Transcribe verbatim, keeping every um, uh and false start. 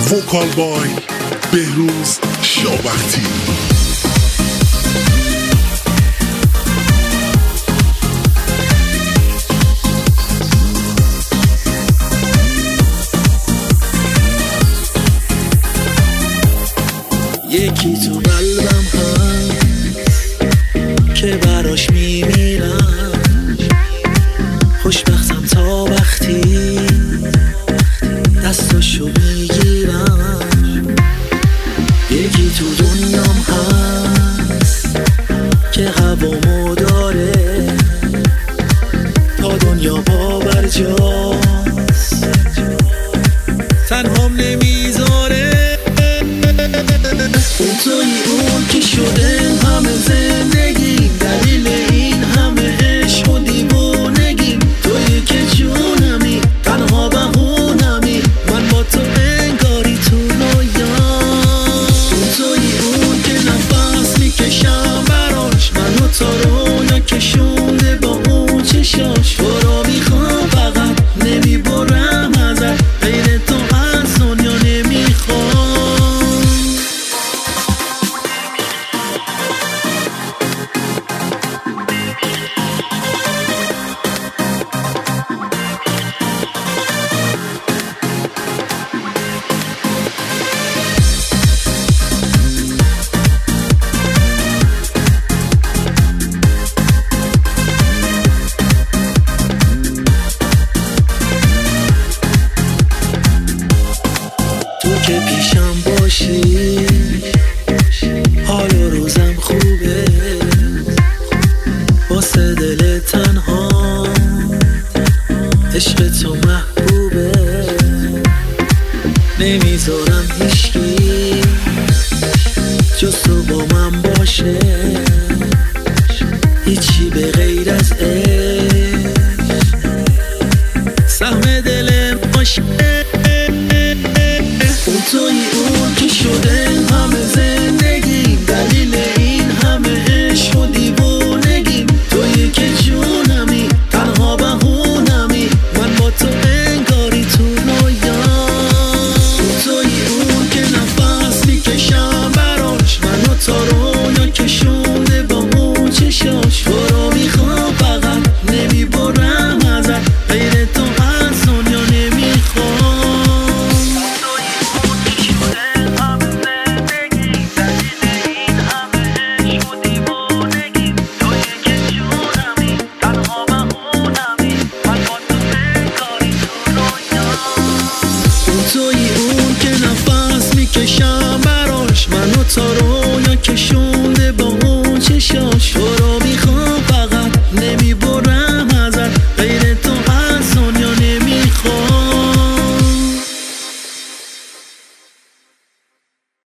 وکال بای بهروز شابختی. یکی تو قلبم هست که براش میمیرم، خوشبختم تا وقتی دستاشو میگیرم. یکی تو دنیام هست که هوامو داره تا دنیا پا بر جاست، تنهام نمیذاره. اون توی اون که شده همه زندگی